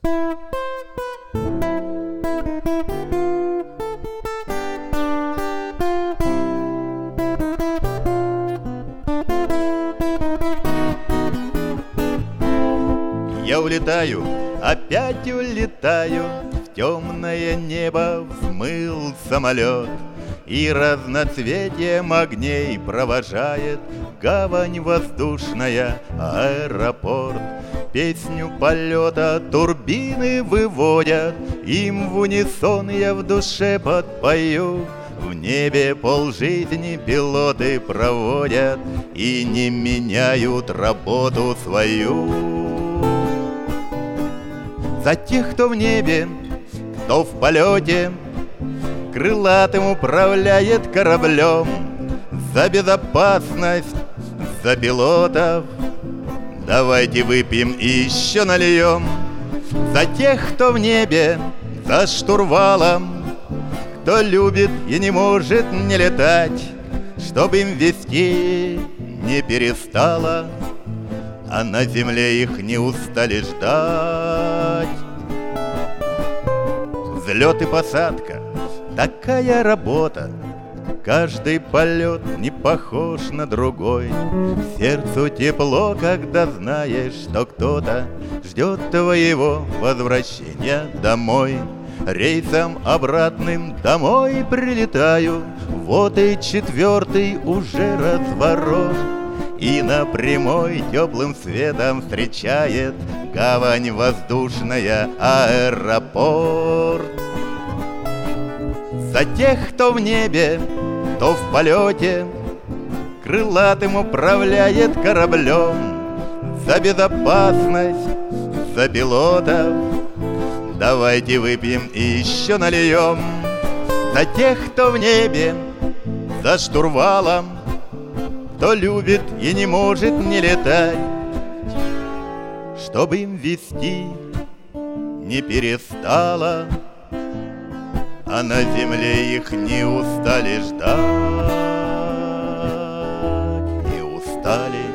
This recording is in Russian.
Я улетаю, опять улетаю, в темное небо взмыл самолет, и разноцветием огней провожает гавань воздушная, аэропорт. Песню полета турбины выводят, им в унисон я в душе подпою. В небе полжизни пилоты проводят и не меняют работу свою. За тех, кто в небе, кто в полете, крылатым управляет кораблем, за безопасность, за пилотов давайте выпьем и еще нальем. За тех, кто в небе, за штурвалом, кто любит и не может не летать, чтобы им вести не перестало, а на земле их не устали ждать. Взлет и посадка — такая работа, каждый полет не похож на другой. Сердцу тепло, когда знаешь, что кто-то ждет твоего возвращения домой. Рейсом обратным домой прилетаю, вот и 4-й уже разворот, и на прямой теплым светом встречает гавань воздушная, аэропорт. За тех, кто в небе, кто в полете, крылатым управляет кораблем, за безопасность, за пилотов давайте выпьем и еще нальем. За тех, кто в небе, за штурвалом, кто любит и не может не летать, чтобы им вести не перестало, а на земле их не устали ждать, не устали